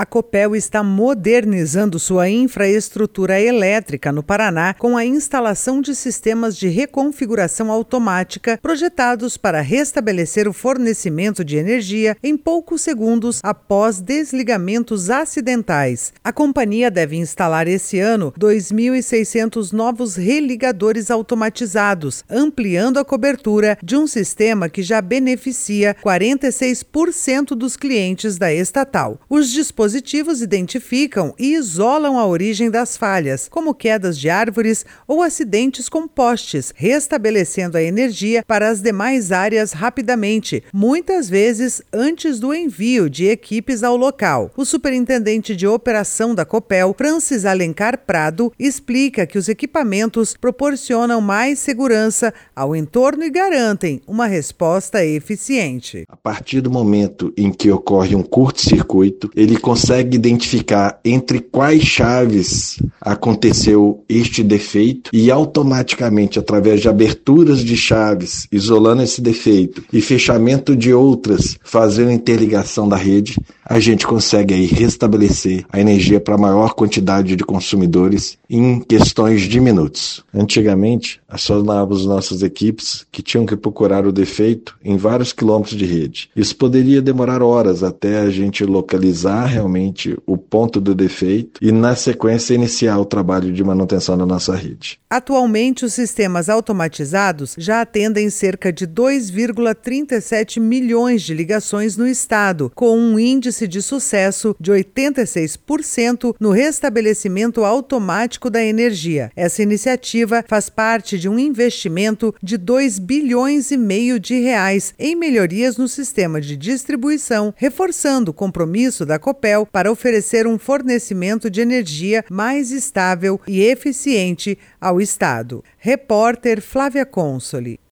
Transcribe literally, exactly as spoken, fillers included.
A Copel está modernizando sua infraestrutura elétrica no Paraná com a instalação de sistemas de reconfiguração automática projetados para restabelecer o fornecimento de energia em poucos segundos após desligamentos acidentais. A companhia deve instalar esse ano dois mil e seiscentos novos religadores automatizados, ampliando a cobertura de um sistema que já beneficia quarenta e seis por cento dos clientes da estatal. Os dispositivos dispositivos identificam e isolam a origem das falhas, como quedas de árvores ou acidentes com postes, restabelecendo a energia para as demais áreas rapidamente, muitas vezes antes do envio de equipes ao local. O superintendente de operação da Copel, Francis Alencar Prado, explica que os equipamentos proporcionam mais segurança ao entorno e garantem uma resposta eficiente. A partir do momento em que ocorre um curto-circuito, ele consegue consegue identificar entre quais chaves aconteceu este defeito e automaticamente, através de aberturas de chaves, isolando esse defeito e fechamento de outras, fazendo interligação da rede, a gente consegue aí restabelecer a energia para a maior quantidade de consumidores em questões de minutos. Antigamente, acionávamos nossas equipes que tinham que procurar o defeito em vários quilômetros de rede. Isso poderia demorar horas até a gente localizar realmente o ponto do defeito e, na sequência, iniciar o trabalho de manutenção da nossa rede. Atualmente, os sistemas automatizados já atendem cerca de dois vírgula trinta e sete milhões de ligações no estado, com um índice de sucesso de oitenta e seis por cento no restabelecimento automático da energia. Essa iniciativa faz parte de um investimento de dois bilhões e meio de reais em melhorias no sistema de distribuição, reforçando o compromisso da Copel para oferecer um fornecimento de energia mais estável e eficiente ao estado. Repórter Flávia Consoli.